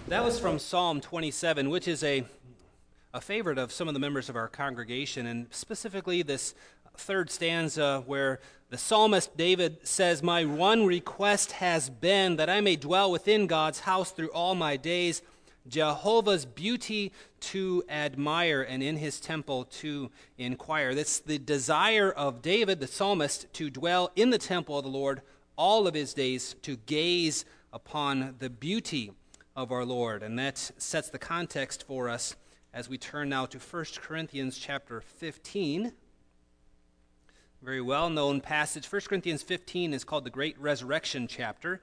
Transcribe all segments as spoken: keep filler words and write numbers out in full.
That was from Psalm twenty-seven, which is a, a favorite of some of the members of our congregation, and specifically this third stanza where the psalmist David says, "My one request has been that I may dwell within God's house through all my days, Jehovah's beauty to admire, and in his temple to inquire." That's the desire of David, the psalmist, to dwell in the temple of the Lord all of his days, to gaze upon the beauty of our Lord. And that sets the context for us as we turn now to First Corinthians chapter fifteen. Very well-known passage. First Corinthians fifteen is called the Great Resurrection chapter.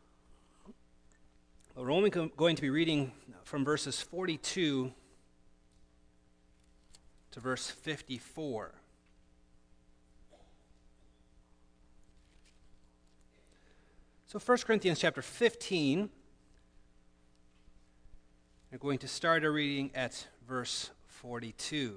We're only going to be reading from verses forty-two to verse fifty-four. So First Corinthians chapter fifteen, we're going to start our reading at verse forty-two.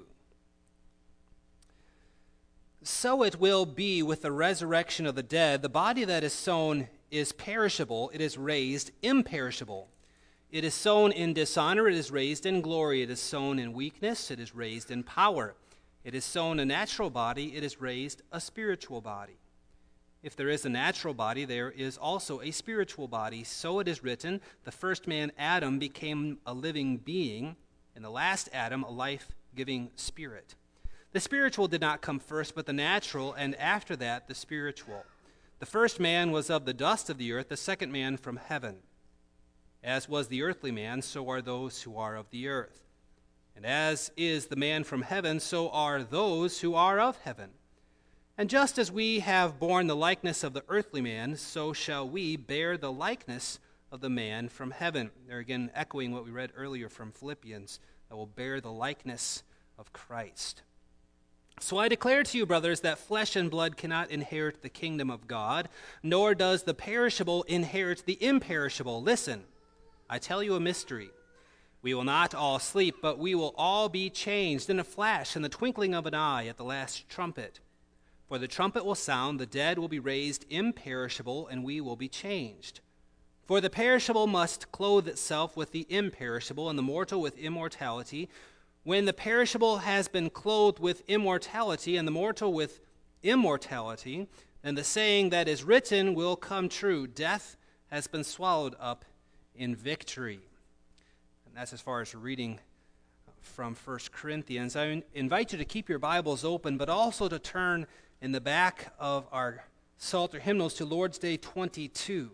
"So it will be with the resurrection of the dead. The body that is sown is perishable, it is raised imperishable. It is sown in dishonor, it is raised in glory. It is sown in weakness, it is raised in power. It is sown a natural body, it is raised a spiritual body. If there is a natural body, there is also a spiritual body. So it is written, the first man, Adam, became a living being, and the last Adam, a life-giving spirit. The spiritual did not come first, but the natural, and after that, the spiritual. The first man was of the dust of the earth, the second man from heaven. As was the earthly man, so are those who are of the earth. And as is the man from heaven, so are those who are of heaven. And just as we have borne the likeness of the earthly man, so shall we bear the likeness of the man from heaven." They're again echoing what we read earlier from Philippians, that will bear the likeness of Christ. "So I declare to you, brothers, that flesh and blood cannot inherit the kingdom of God, nor does the perishable inherit the imperishable. Listen, I tell you a mystery. We will not all sleep, but we will all be changed in a flash, in the twinkling of an eye, at the last trumpet. For the trumpet will sound, the dead will be raised imperishable, and we will be changed. For the perishable must clothe itself with the imperishable, and the mortal with immortality. When the perishable has been clothed with immortality, and the mortal with immortality, then the saying that is written will come true: death has been swallowed up in victory." And that's as far as reading from First Corinthians. I invite you to keep your Bibles open, but also to turn in the back of our Psalter hymnals to Lord's Day twenty-two.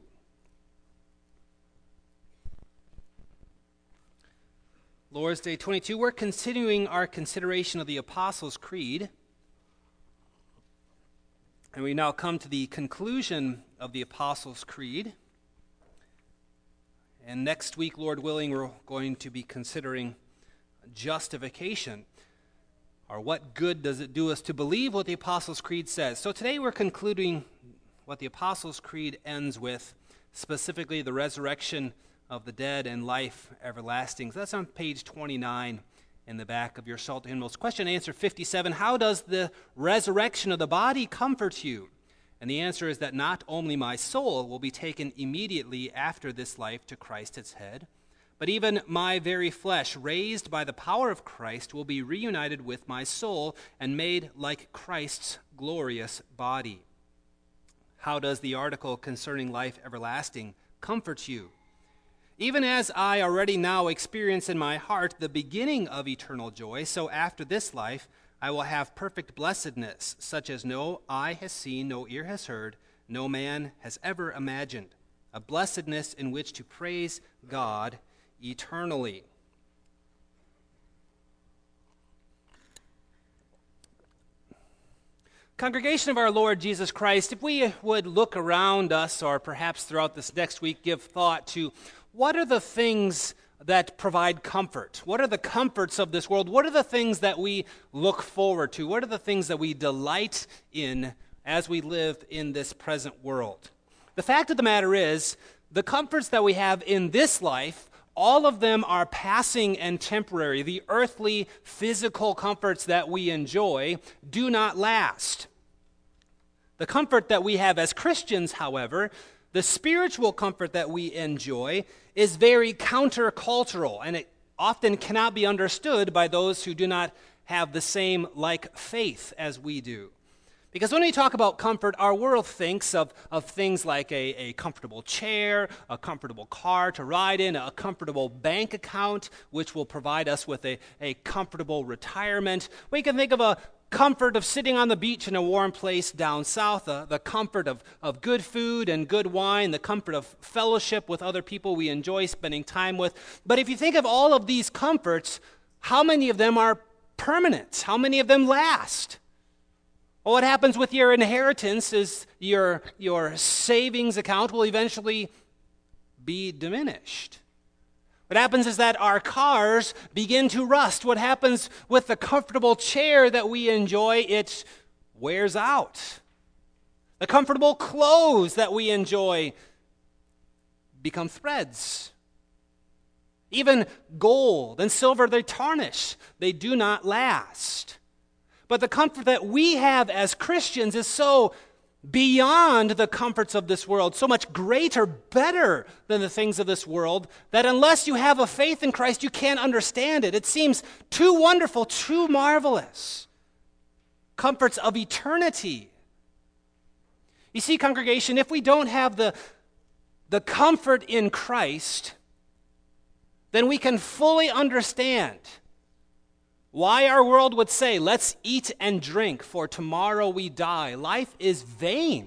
Lord's Day twenty-two, we're continuing our consideration of the Apostles' Creed. And we now come to the conclusion of the Apostles' Creed. And next week, Lord willing, we're going to be considering justification. Or what good does it do us to believe what the Apostles' Creed says? So today we're concluding what the Apostles' Creed ends with, specifically the resurrection of the dead and life everlasting. So that's on page twenty-nine in the back of your Psalter hymnals. Question and answer fifty-seven, how does the resurrection of the body comfort you? And the answer is that not only my soul will be taken immediately after this life to Christ its head, but even my very flesh, raised by the power of Christ, will be reunited with my soul and made like Christ's glorious body. How does the article concerning life everlasting comfort you? Even as I already now experience in my heart the beginning of eternal joy, so after this life I will have perfect blessedness, such as no eye has seen, no ear has heard, no man has ever imagined, a blessedness in which to praise God eternally. Congregation of our Lord Jesus Christ, if we would look around us, or perhaps throughout this next week give thought to what are the things that provide comfort? What are the comforts of this world? What are the things that we look forward to? What are the things that we delight in as we live in this present world? The fact of the matter is, the comforts that we have in this life, all of them are passing and temporary. The earthly, physical comforts that we enjoy do not last. The comfort that we have as Christians, however, the spiritual comfort that we enjoy, is very countercultural, and it often cannot be understood by those who do not have the same like faith as we do. Because when we talk about comfort, our world thinks of, of things like a, a comfortable chair, a comfortable car to ride in, a comfortable bank account, which will provide us with a, a comfortable retirement. We can think of a comfort of sitting on the beach in a warm place down south, uh, the comfort of, of good food and good wine, the comfort of fellowship with other people we enjoy spending time with. But if you think of all of these comforts, how many of them are permanent? How many of them last? Well, what happens with your inheritance is your, your savings account will eventually be diminished. What happens is that our cars begin to rust. What happens with the comfortable chair that we enjoy? It wears out. The comfortable clothes that we enjoy become threads. Even gold and silver, they tarnish. They do not last. But the comfort that we have as Christians is so beyond the comforts of this world, so much greater, better than the things of this world, that unless you have a faith in Christ, you can't understand it. It seems too wonderful, too marvelous. Comforts of eternity. You see, congregation, if we don't have the, the comfort in Christ, then we can fully understand why our world would say, let's eat and drink, for tomorrow we die. Life is vain.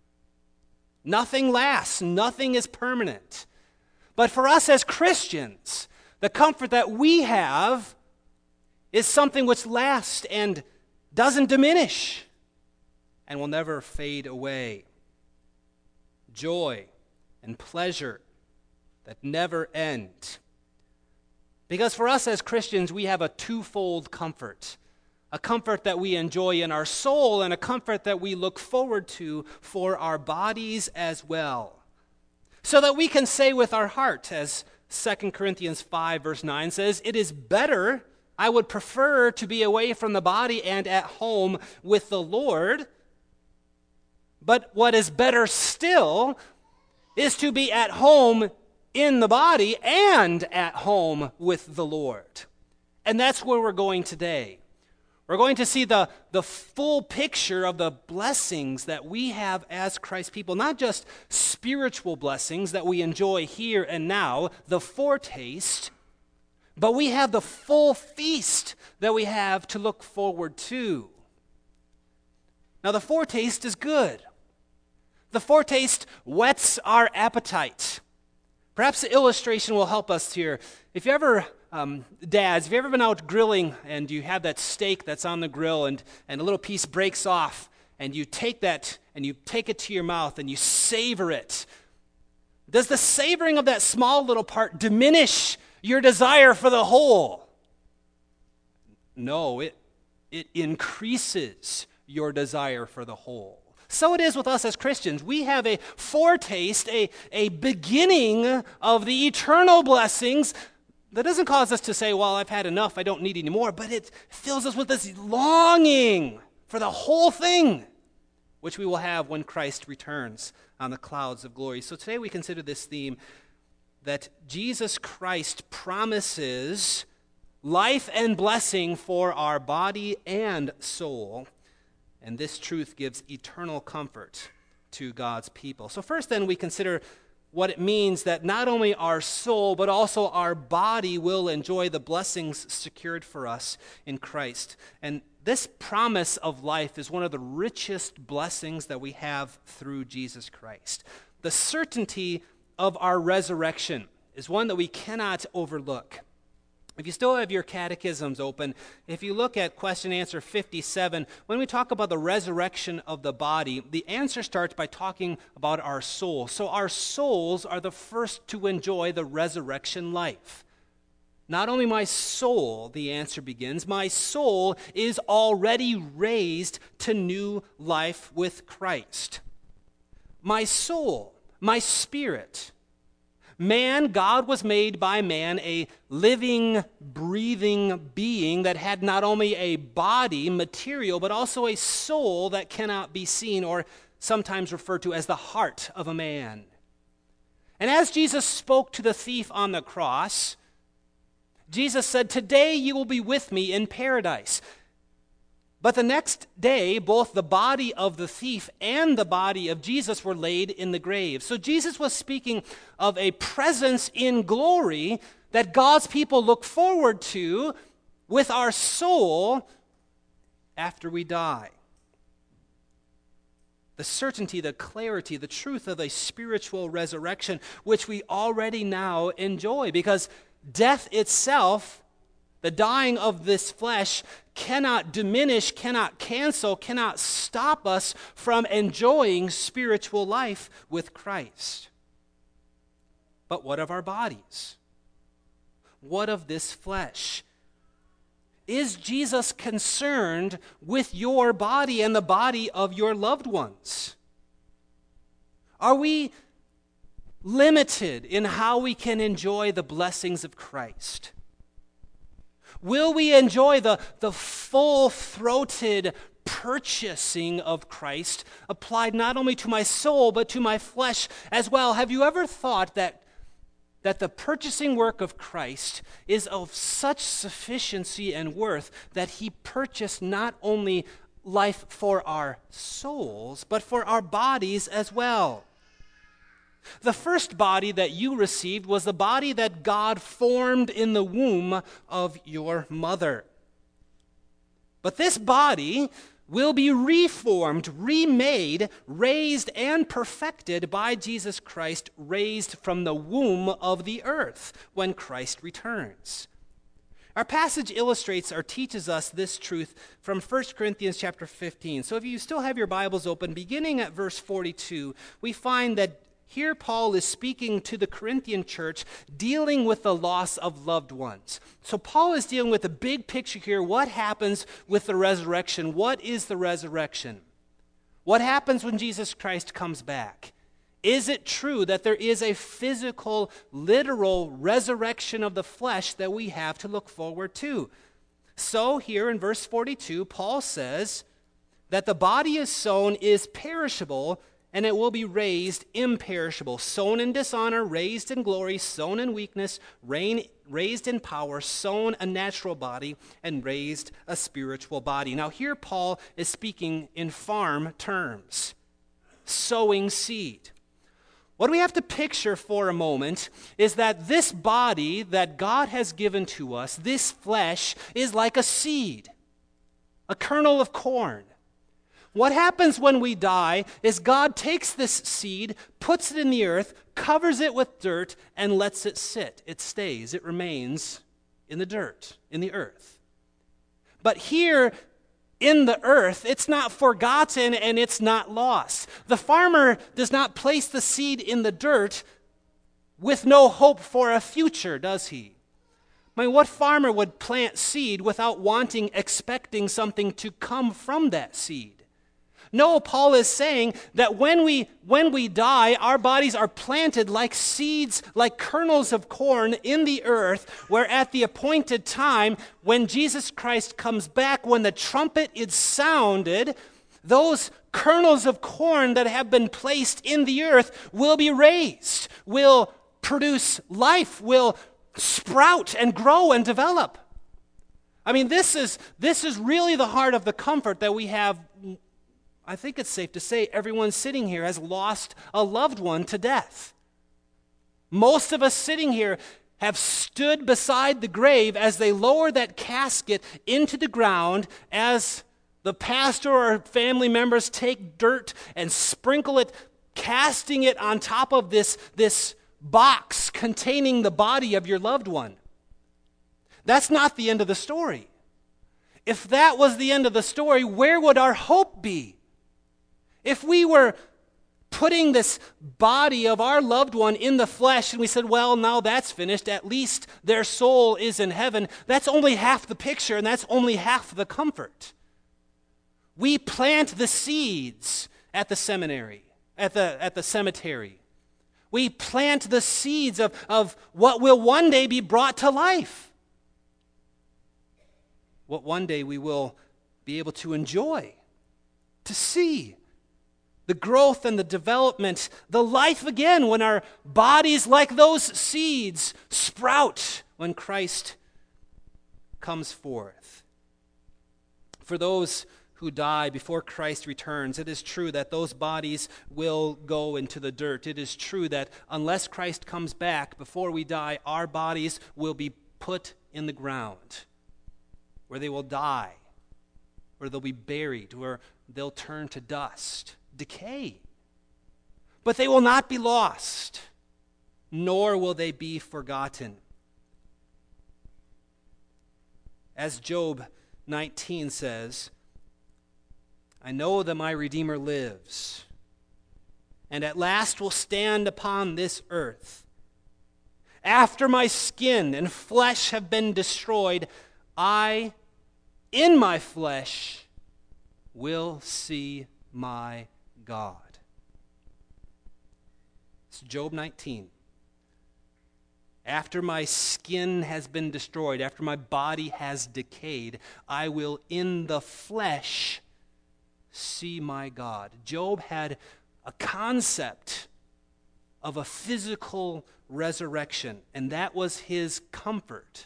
Nothing lasts. Nothing is permanent. But for us as Christians, the comfort that we have is something which lasts and doesn't diminish and will never fade away. Joy and pleasure that never end. Because for us as Christians, we have a twofold comfort. A comfort that we enjoy in our soul and a comfort that we look forward to for our bodies as well. So that we can say with our heart, as Second Corinthians five verse nine says, it is better, I would prefer to be away from the body and at home with the Lord. But what is better still is to be at home in the body and at home with the Lord. And that's where we're going today. We're going to see the, the full picture of the blessings that we have as Christ's people, not just spiritual blessings that we enjoy here and now, the foretaste, but we have the full feast that we have to look forward to. Now, the foretaste is good. The foretaste whets our appetite. Perhaps the illustration will help us here. If you ever, um, dads, have you ever been out grilling and you have that steak that's on the grill and, and a little piece breaks off and you take that and you take it to your mouth and you savor it? Does the savoring of that small little part diminish your desire for the whole? No, it, it increases your desire for the whole. So it is with us as Christians. We have a foretaste, a, a beginning of the eternal blessings that doesn't cause us to say, well, I've had enough, I don't need any more, but it fills us with this longing for the whole thing, which we will have when Christ returns on the clouds of glory. So today we consider this theme that Jesus Christ promises life and blessing for our body and soul. And this truth gives eternal comfort to God's people. So first then we consider what it means that not only our soul but also our body will enjoy the blessings secured for us in Christ. And this promise of life is one of the richest blessings that we have through Jesus Christ. The certainty of our resurrection is one that we cannot overlook. If you still have your catechisms open, if you look at question answer fifty-seven, when we talk about the resurrection of the body, the answer starts by talking about our soul. So our souls are the first to enjoy the resurrection life. Not only my soul, the answer begins, my soul is already raised to new life with Christ. My soul, my spirit. Man, God was made by man a living, breathing being that had not only a body, material, but also a soul that cannot be seen, or sometimes referred to as the heart of a man. And as Jesus spoke to the thief on the cross, Jesus said, "Today you will be with me in paradise." But the next day, both the body of the thief and the body of Jesus were laid in the grave. So Jesus was speaking of a presence in glory that God's people look forward to with our soul after we die. The certainty, the clarity, the truth of a spiritual resurrection, which we already now enjoy, because death itself, the dying of this flesh, cannot diminish, cannot cancel, cannot stop us from enjoying spiritual life with Christ. But what of our bodies? What of this flesh? Is Jesus concerned with your body and the body of your loved ones? Are we limited in how we can enjoy the blessings of Christ? Will we enjoy the, the full-throated purchasing of Christ applied not only to my soul but to my flesh as well? Have you ever thought that, that the purchasing work of Christ is of such sufficiency and worth that he purchased not only life for our souls but for our bodies as well? The first body that you received was the body that God formed in the womb of your mother. But this body will be reformed, remade, raised, and perfected by Jesus Christ, raised from the womb of the earth when Christ returns. Our passage illustrates or teaches us this truth from First Corinthians chapter fifteen. So if you still have your Bibles open, beginning at verse forty-two, we find that here Paul is speaking to the Corinthian church, dealing with the loss of loved ones. So Paul is dealing with the big picture here. What happens with the resurrection? What is the resurrection? What happens when Jesus Christ comes back? Is it true that there is a physical, literal resurrection of the flesh that we have to look forward to? So here in verse forty-two, Paul says that the body is sown is perishable, and it will be raised imperishable, sown in dishonor, raised in glory, sown in weakness, rain, raised in power, sown a natural body, and raised a spiritual body. Now here Paul is speaking in farm terms, sowing seed. What we have to picture for a moment is that this body that God has given to us, this flesh, is like a seed, a kernel of corn. What happens when we die is God takes this seed, puts it in the earth, covers it with dirt, and lets it sit. It stays, it remains in the dirt, in the earth. But here in the earth, it's not forgotten and it's not lost. The farmer does not place the seed in the dirt with no hope for a future, does he? I mean, what farmer would plant seed without wanting, expecting something to come from that seed? No, Paul is saying that when we when we die, our bodies are planted like seeds, like kernels of corn in the earth, where at the appointed time, when Jesus Christ comes back, when the trumpet is sounded, those kernels of corn that have been placed in the earth will be raised, will produce life, will sprout and grow and develop. I mean, this is this is really the heart of the comfort that we have. I think it's safe to say everyone sitting here has lost a loved one to death. Most of us sitting here have stood beside the grave as they lower that casket into the ground, as the pastor or family members take dirt and sprinkle it, casting it on top of this, this box containing the body of your loved one. That's not the end of the story. If that was the end of the story, where would our hope be? If we were putting this body of our loved one in the flesh and we said, well, now that's finished, at least their soul is in heaven, that's only half the picture and that's only half the comfort. We plant the seeds at the seminary, at the, at the cemetery. We plant the seeds of, of what will one day be brought to life. What one day we will be able to enjoy, to see. the growth and the development, the life again when our bodies, like those seeds, sprout when Christ comes forth. For those who die before Christ returns, it is true that those bodies will go into the dirt. It is true that unless Christ comes back before we die, our bodies will be put in the ground, where they will die, where they'll be buried, where they'll turn to dust, decay. But they will not be lost, nor will they be forgotten. As Job nineteen says, I know that my Redeemer lives, and at last will stand upon this earth. After my skin and flesh have been destroyed, I, in my flesh, will see my God. It's Job nineteen. After my skin has been destroyed, after my body has decayed, I will in the flesh see my God. Job had a concept of a physical resurrection, and that was his comfort.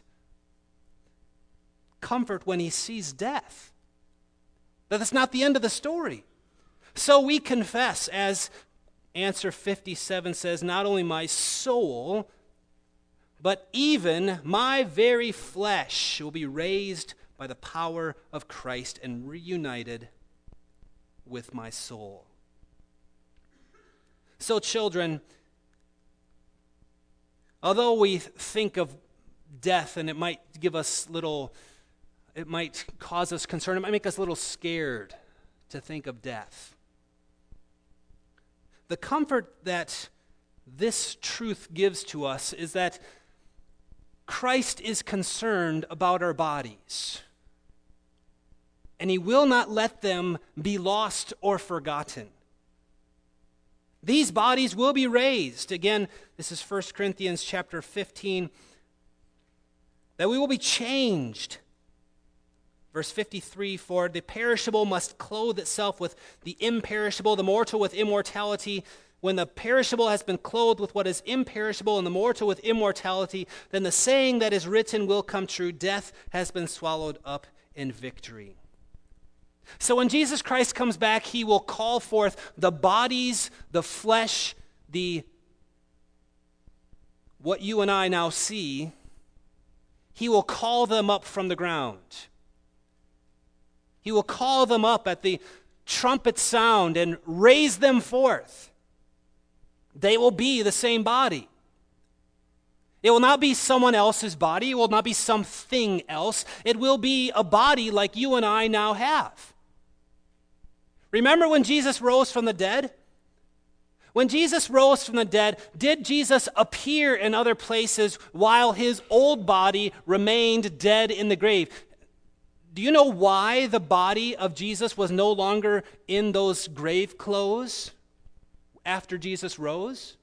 Comfort when he sees death. But that's not the end of the story. So we confess, as answer fifty-seven says, not only my soul, but even my very flesh will be raised by the power of Christ and reunited with my soul. So, children, although we think of death and it might give us little, it might cause us concern, it might make us a little scared to think of death. The comfort that this truth gives to us is that Christ is concerned about our bodies, and he will not let them be lost or forgotten. These bodies will be raised. Again, this is First Corinthians chapter fifteen, that we will be changed. Verse fifty-three, for the perishable must clothe itself with the imperishable, the mortal with immortality. When the perishable has been clothed with what is imperishable and the mortal with immortality, then the saying that is written will come true, death has been swallowed up in victory. So when Jesus Christ comes back, he will call forth the bodies, the flesh, the what you and I now see. He will call them up from the ground. He will call them up at the trumpet sound and raise them forth. They will be the same body. It will not be someone else's body. It will not be something else. It will be a body like you and I now have. Remember when Jesus rose from the dead? When Jesus rose from the dead, did Jesus appear in other places while his old body remained dead in the grave? Do you know why the body of Jesus was no longer in those grave clothes after Jesus rose?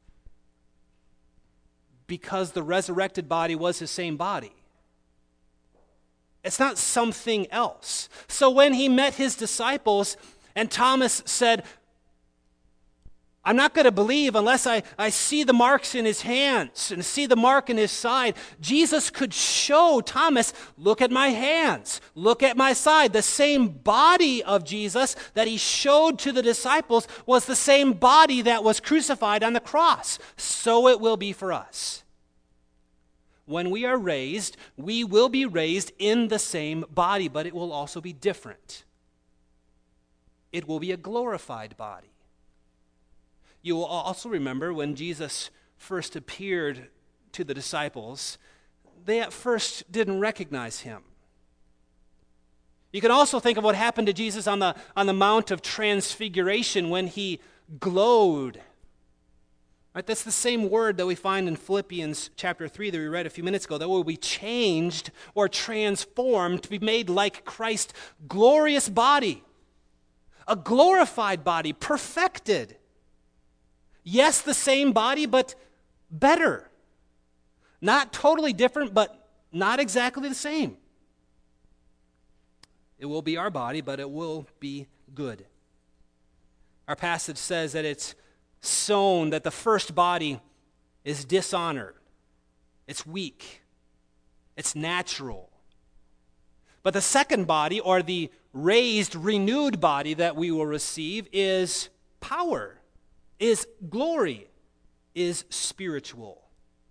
Because the resurrected body was his same body. It's not something else. So when he met his disciples and Thomas said, I'm not going to believe unless I, I see the marks in his hands and see the mark in his side. Jesus could show Thomas, look at my hands, look at my side. The same body of Jesus that he showed to the disciples was the same body that was crucified on the cross. So it will be for us. When we are raised, we will be raised in the same body, but it will also be different. It will be a glorified body. You will also remember when Jesus first appeared to the disciples, they at first didn't recognize him. You can also think of what happened to Jesus on the, on the Mount of Transfiguration when he glowed. Right, that's the same word that we find in Philippians chapter three that we read a few minutes ago, that will be changed or transformed to be made like Christ's glorious body. A glorified body, perfected. Yes, the same body, but better. Not totally different, but not exactly the same. It will be our body, but it will be good. Our passage says that it's sown, that the first body is dishonored. It's weak. It's natural. But the second body, or the raised, renewed body that we will receive, is power, is glory, is spiritual.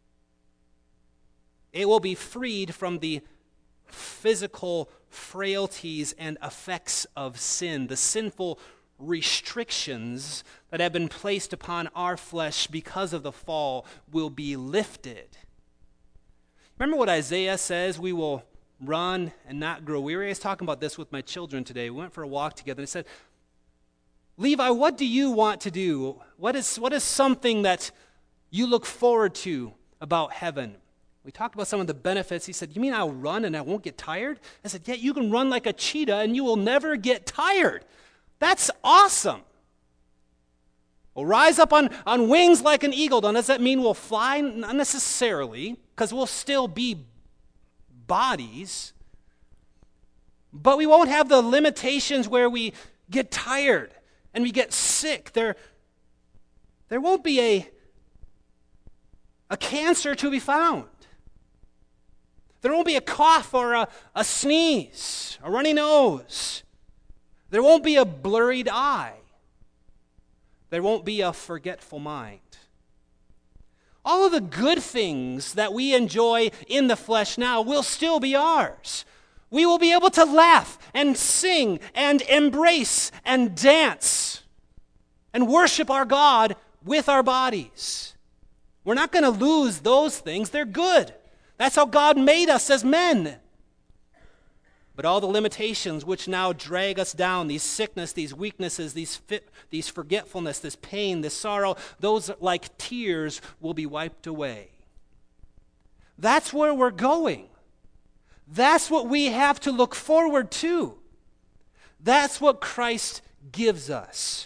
It will be freed from the physical frailties and effects of sin, the sinful restrictions that have been placed upon our flesh because of the fall will be lifted. Remember what Isaiah says, we will run and not grow weary? I was talking about this with my children today. We went for a walk together and I said, Levi, what do you want to do? What is, what is something that you look forward to about heaven? We talked about some of the benefits. He said, you mean I'll run and I won't get tired? I said, yeah, you can run like a cheetah and you will never get tired. That's awesome. We'll rise up on, on wings like an eagle. Now, does that mean we'll fly? Not necessarily, because we'll still be bodies. But we won't have the limitations where we get tired and we get sick. There, there won't be a, a cancer to be found. There won't be a cough or a, a sneeze, a runny nose. There won't be a blurred eye. There won't be a forgetful mind. All of the good things that we enjoy in the flesh now will still be ours. We will be able to laugh and sing and embrace and dance and worship our God with our bodies. We're not going to lose those things. They're good. That's how God made us as men. But all the limitations which now drag us down, these sickness, these weaknesses, these fit, these forgetfulness, this pain, this sorrow, those like tears will be wiped away. That's where we're going. That's what we have to look forward to. That's what Christ gives us.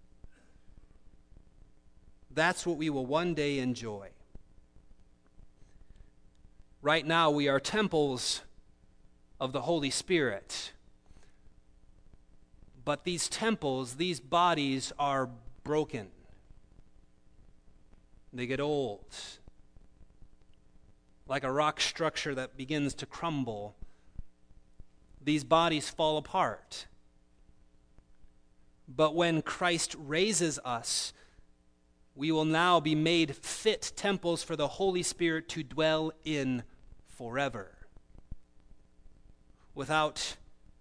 That's what we will one day enjoy. Right now, we are temples of the Holy Spirit. But these temples, these bodies are broken. They get old. Like a rock structure that begins to crumble, these bodies fall apart. But when Christ raises us, we will now be made fit temples for the Holy Spirit to dwell in forever, without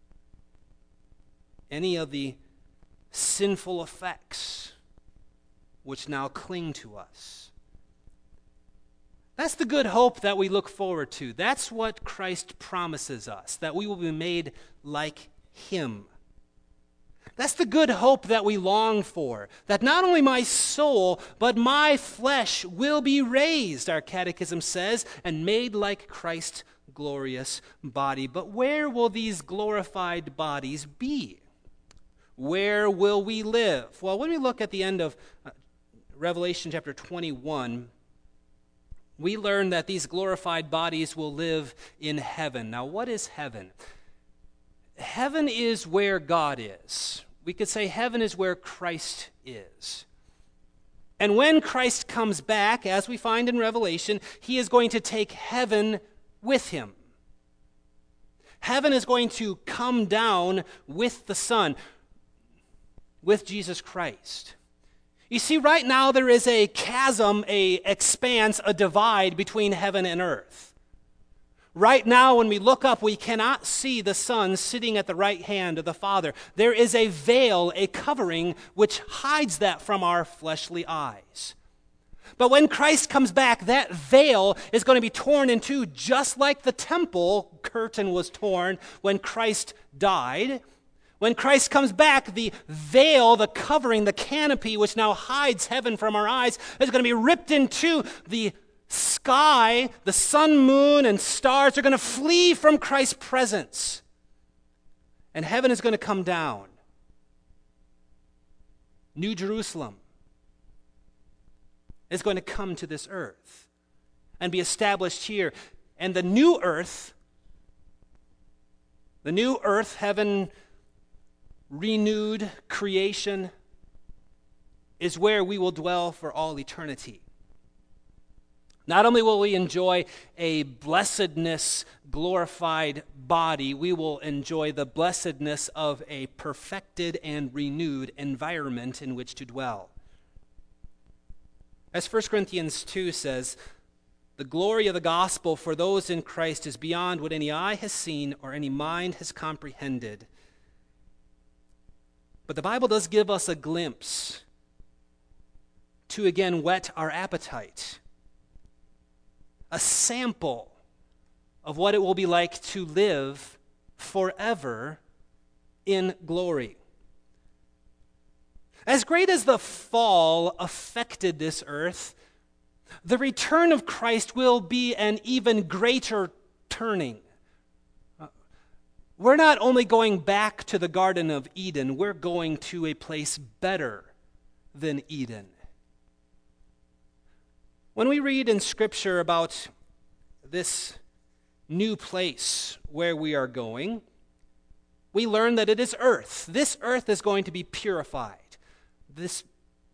any of the sinful effects which now cling to us. That's the good hope that we look forward to. That's what Christ promises us, that we will be made like Him. That's the good hope that we long for, that not only my soul, but my flesh will be raised, our catechism says, and made like Christ's glorious body. But where will these glorified bodies be? Where will we live? Well, when we look at the end of Revelation chapter twenty-one, we learn that these glorified bodies will live in heaven. Now, what is heaven? Heaven is where God is. We could say heaven is where Christ is. And when Christ comes back, as we find in Revelation, He is going to take heaven with Him. Heaven is going to come down with the Son, with Jesus Christ. You see, right now there is a chasm, a expanse, a divide between heaven and earth. Right now, when we look up, we cannot see the Son sitting at the right hand of the Father. There is a veil, a covering, which hides that from our fleshly eyes. But when Christ comes back, that veil is going to be torn in two, just like the temple curtain was torn when Christ died. When Christ comes back, the veil, the covering, the canopy, which now hides heaven from our eyes, is going to be ripped in two. The sky, the sun, moon, and stars are going to flee from Christ's presence. And heaven is going to come down. New Jerusalem is going to come to this earth and be established here. And the new earth, the new earth, heaven, renewed creation, is where we will dwell for all eternity. Not only will we enjoy a blessedness, glorified body, we will enjoy the blessedness of a perfected and renewed environment in which to dwell. As First Corinthians two says, the glory of the gospel for those in Christ is beyond what any eye has seen or any mind has comprehended. But the Bible does give us a glimpse to again whet our appetite. A sample of what it will be like to live forever in glory. As great as the fall affected this earth, the return of Christ will be an even greater turning. We're not only going back to the Garden of Eden, we're going to a place better than Eden. When we read in Scripture about this new place where we are going, we learn that it is earth. This earth is going to be purified. This,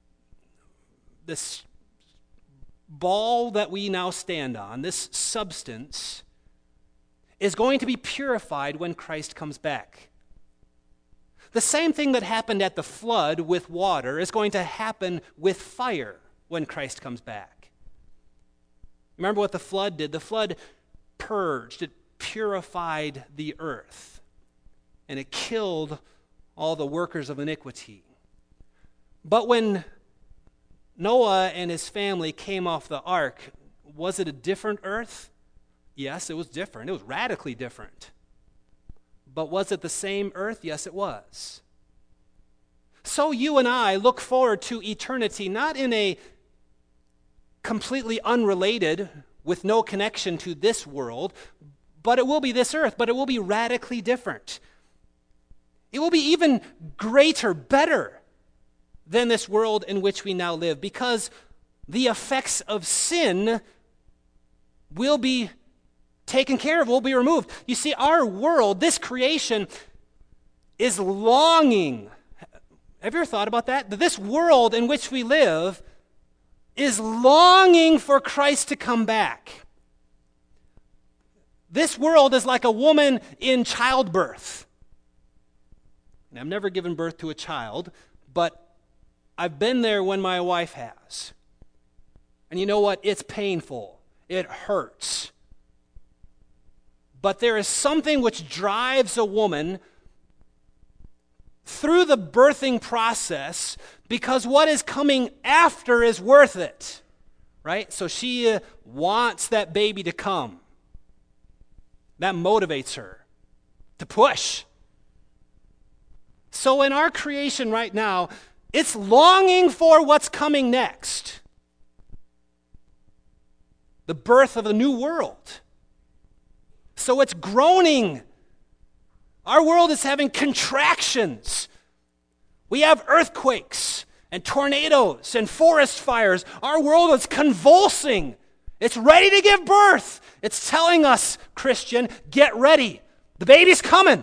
this ball that we now stand on, this substance, is going to be purified when Christ comes back. The same thing that happened at the flood with water is going to happen with fire when Christ comes back. Remember what the flood did? The flood purged, it purified the earth, and it killed all the workers of iniquity. But when Noah and his family came off the ark, was it a different earth? Yes, it was different. It was radically different. But was it the same earth? Yes, it was. So you and I look forward to eternity, not in a completely unrelated, with no connection to this world, but it will be this earth, but it will be radically different. It will be even greater, better than this world in which we now live, because the effects of sin will be taken care of, will be removed. You see, our world, this creation, is longing. Have you ever thought about that? That this world in which we live is longing for Christ to come back. This world is like a woman in childbirth. And I've never given birth to a child, but I've been there when my wife has. And you know what? It's painful. It hurts. But there is something which drives a woman through the birthing process, because what is coming after is worth it, right? So she uh, wants that baby to come. That motivates her to push. So in our creation right now, it's longing for what's coming next. The birth of a new world. So it's groaning. Our world is having contractions. We have earthquakes and tornadoes and forest fires. Our world is convulsing. It's ready to give birth. It's telling us, Christian, get ready. The baby's coming.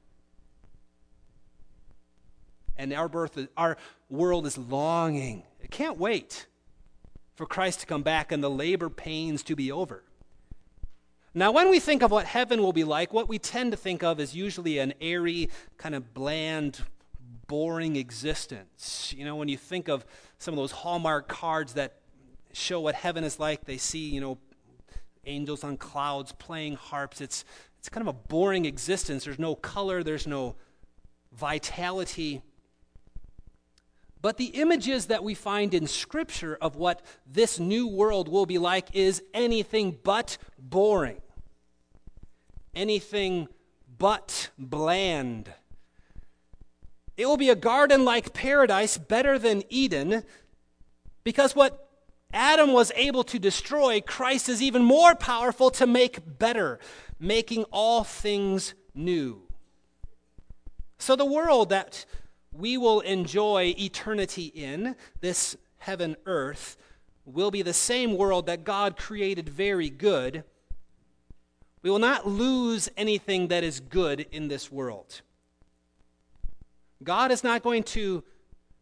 And our birth, our world is longing. It can't wait for Christ to come back and the labor pains to be over. Now, when we think of what heaven will be like, what we tend to think of is usually an airy, kind of bland, boring existence. You know, when you think of some of those Hallmark cards that show what heaven is like, they see, you know, angels on clouds playing harps. It's, it's kind of a boring existence. There's no color, there's no vitality. But the images that we find in Scripture of what this new world will be like is anything but boring. Anything but bland. It will be a garden-like paradise, better than Eden, because what Adam was able to destroy, Christ is even more powerful to make better, making all things new. So the world that we will enjoy eternity in, this heaven earth, will be the same world that God created very good. We will not lose anything that is good in this world. God is not going to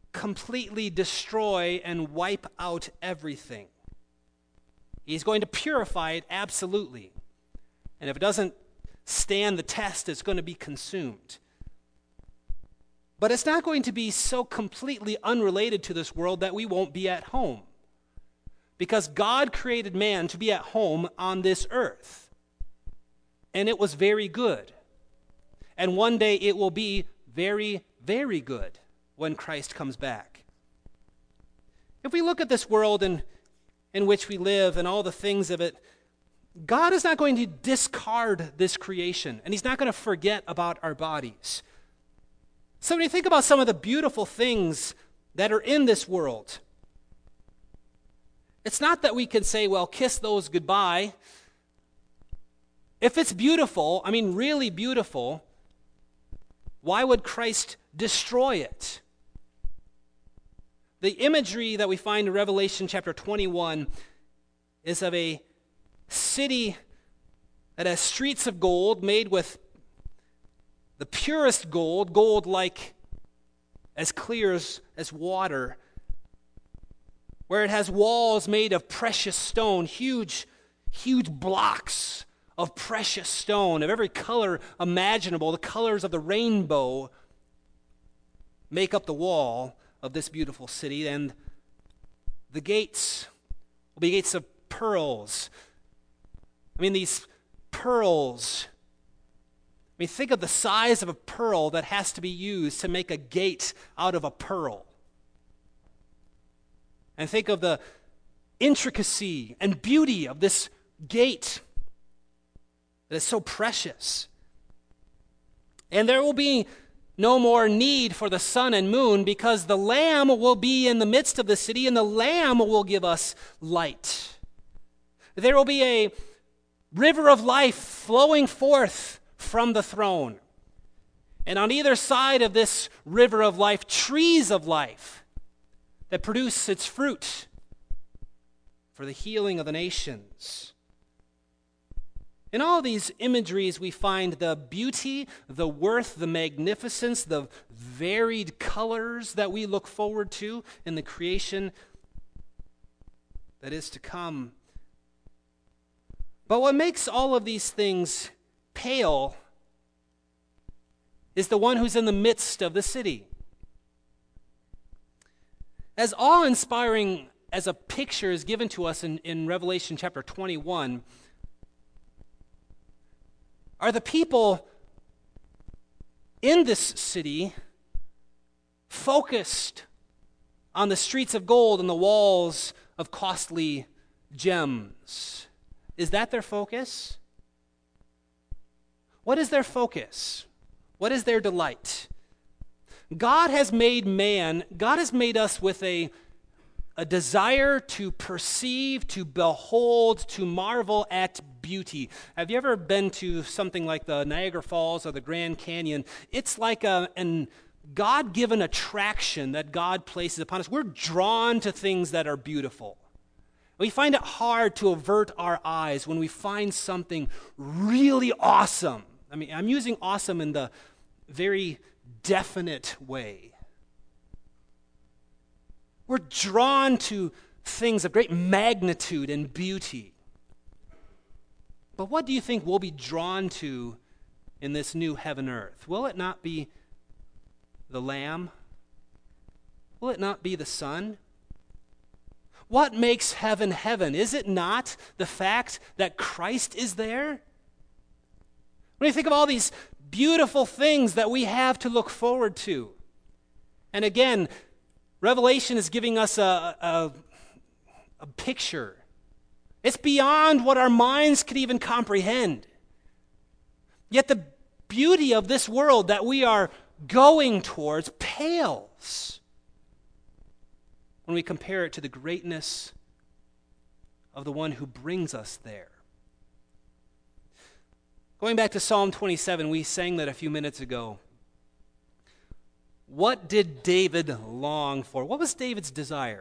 completely destroy and wipe out everything. He's going to purify it absolutely. And if it doesn't stand the test, it's going to be consumed. But it's not going to be so completely unrelated to this world that we won't be at home. Because God created man to be at home on this earth. And it was very good. And one day it will be very, very good when Christ comes back. If we look at this world in, in which we live and all the things of it, God is not going to discard this creation, and he's not going to forget about our bodies. So when you think about some of the beautiful things that are in this world, it's not that we can say, well, kiss those goodbye. If it's beautiful, I mean really beautiful, why would Christ destroy it? The imagery that we find in Revelation chapter twenty-one is of a city that has streets of gold made with the purest gold, gold like as clear as, as water, where it has walls made of precious stone, huge, huge blocks of precious stone, of every color imaginable. The colors of the rainbow make up the wall of this beautiful city, and the gates will be gates of pearls. I mean, these pearls, I mean, think of the size of a pearl that has to be used to make a gate out of a pearl. And think of the intricacy and beauty of this gate that is so precious. And there will be no more need for the sun and moon, because the Lamb will be in the midst of the city, and the Lamb will give us light. There will be a river of life flowing forth from the throne. And on either side of this river of life, trees of life that produce its fruit for the healing of the nations. In all these imageries, we find the beauty, the worth, the magnificence, the varied colors that we look forward to in the creation that is to come. But what makes all of these things pale is the one who's in the midst of the city. As awe-inspiring as a picture is given to us in, in Revelation chapter twenty-one, are the people in this city focused on the streets of gold and the walls of costly gems? Is that their focus? What is their focus? What is their delight? God has made man, God has made us with a, a desire to perceive, to behold, to marvel at beauty. Have you ever been to something like the Niagara Falls or the Grand Canyon? It's like a, an God-given attraction that God places upon us. We're drawn to things that are beautiful. We find it hard to avert our eyes when we find something really awesome. I mean, I'm using awesome in the very definite way. We're drawn to things of great magnitude and beauty. But what do you think we'll be drawn to in this new heaven earth? Will it not be the Lamb? Will it not be the Son? What makes heaven heaven? Is it not the fact that Christ is there? When you think of all these beautiful things that we have to look forward to, and again, Revelation is giving us a, a, a picture. It's beyond what our minds could even comprehend. Yet the beauty of this world that we are going towards pales when we compare it to the greatness of the one who brings us there. Going back to Psalm twenty-seven, we sang that a few minutes ago. What did David long for? What was David's desire?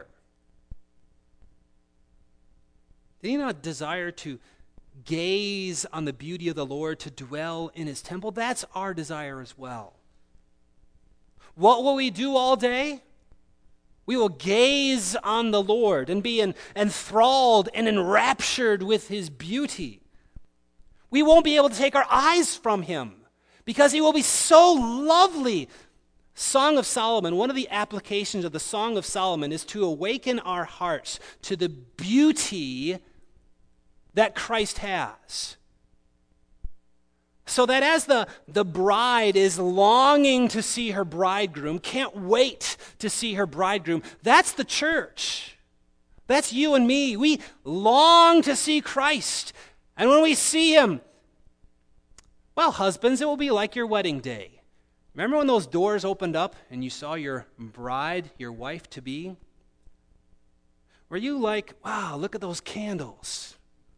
Did he not desire to gaze on the beauty of the Lord, to dwell in his temple? That's our desire as well. What will we do all day? We will gaze on the Lord and be en- enthralled and enraptured with his beauty. We won't be able to take our eyes from him because he will be so lovely. Song of Solomon, one of the applications of the Song of Solomon is to awaken our hearts to the beauty that Christ has. So that as the, the bride is longing to see her bridegroom, can't wait to see her bridegroom, that's the church. That's you and me. We long to see Christ. And when we see him, well, husbands, it will be like your wedding day. Remember when those doors opened up and you saw your bride, your wife-to-be? Were you like, wow, look at those candles?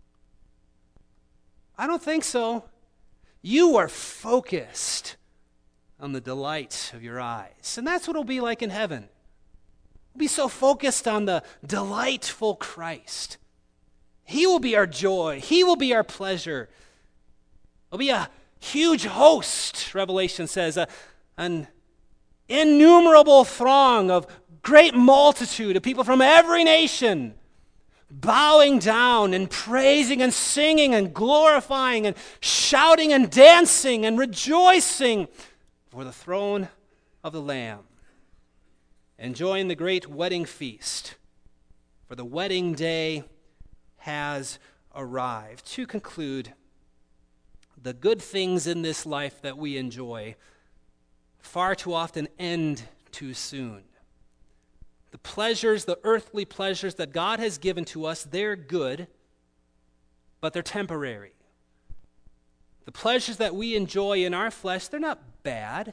I don't think so. You are focused on the delight of your eyes. And that's what it'll be like in heaven. We'll be so focused on the delightful Christ. He will be our joy. He will be our pleasure. It'll be a huge host, Revelation says, a, an innumerable throng of great multitude of people from every nation bowing down and praising and singing and glorifying and shouting and dancing and rejoicing for the throne of the Lamb, enjoying the great wedding feast, for the wedding day has arrived. To conclude, the good things in this life that we enjoy far too often end too soon. The pleasures, the earthly pleasures that God has given to us, they're good, but they're temporary. The pleasures that we enjoy in our flesh, they're not bad,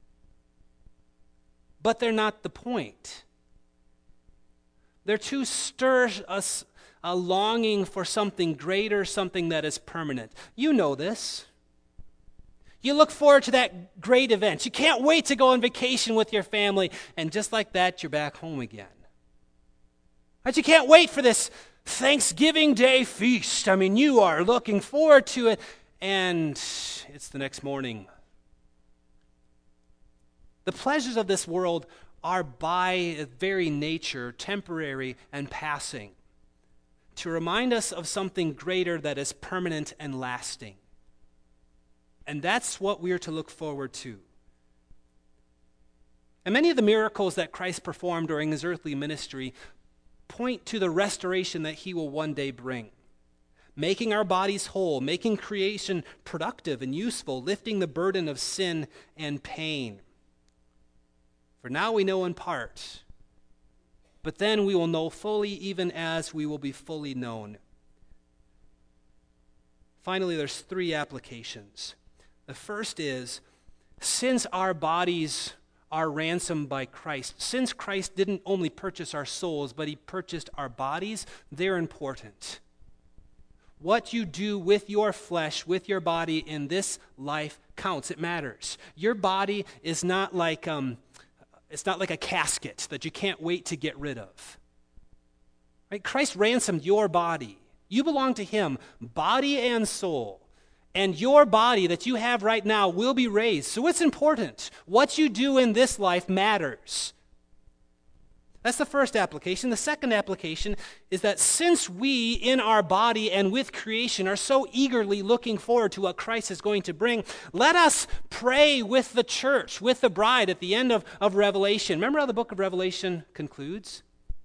but they're not the point. They're to stir us a longing for something greater, something that is permanent. You know this. You look forward to that great event. You can't wait to go on vacation with your family, and just like that, you're back home again. But you can't wait for this Thanksgiving Day feast. I mean, you are looking forward to it, and it's the next morning. The pleasures of this world are by very nature temporary and passing, to remind us of something greater that is permanent and lasting. And that's what we are to look forward to. And many of the miracles that Christ performed during his earthly ministry point to the restoration that he will one day bring. Making our bodies whole, making creation productive and useful, lifting the burden of sin and pain. For now we know in part, but then we will know fully even as we will be fully known. Finally, there's three applications. The first is, since our bodies are ransomed by Christ, since Christ didn't only purchase our souls, but he purchased our bodies, they're important. What you do with your flesh, with your body in this life counts. It matters. Your body is not like um, it's not like a casket that you can't wait to get rid of. Right? Christ ransomed your body. You belong to him, body and soul. And your body that you have right now will be raised. So it's important. What you do in this life matters. That's the first application. The second application is that since we in our body and with creation are so eagerly looking forward to what Christ is going to bring, let us pray with the church, with the bride at the end of, of Revelation. Remember how the book of Revelation concludes?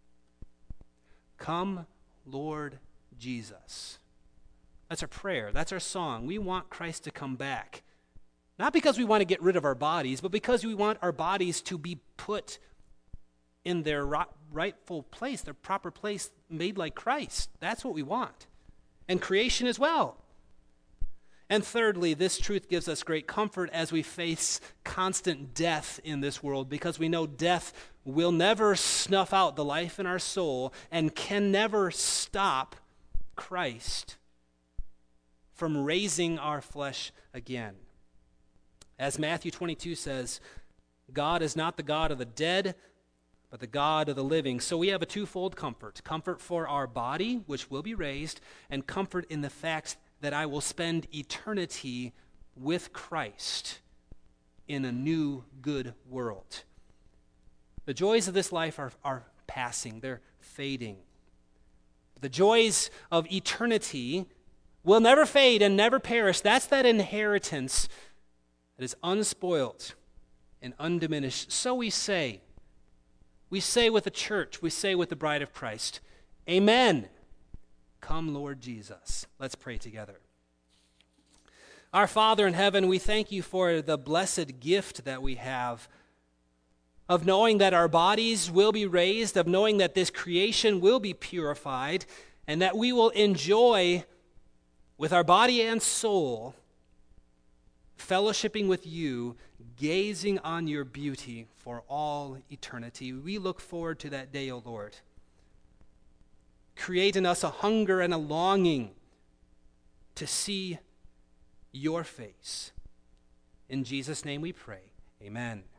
Come, Lord Jesus. That's our prayer. That's our song. We want Christ to come back. Not because we want to get rid of our bodies, but because we want our bodies to be put in their rightful place, their proper place, made like Christ. That's what we want. And creation as well. And thirdly, this truth gives us great comfort as we face constant death in this world, because we know death will never snuff out the life in our soul and can never stop Christ from raising our flesh again. As Matthew twenty-two says, God is not the God of the dead, but the God of the living. So we have a twofold comfort. Comfort for our body, which will be raised, and comfort in the fact that I will spend eternity with Christ in a new, good world. The joys of this life are, are passing, they're fading. The joys of eternity will never fade and never perish. That's that inheritance that is unspoiled and undiminished. So we say, we say with the church, we say with the bride of Christ, Amen. Come, Lord Jesus. Let's pray together. Our Father in heaven, we thank you for the blessed gift that we have of knowing that our bodies will be raised, of knowing that this creation will be purified, and that we will enjoy with our body and soul fellowshipping with you, gazing on your beauty for all eternity. We look forward to that day, O Lord. Create in us a hunger and a longing to see your face. In Jesus' name we pray. Amen.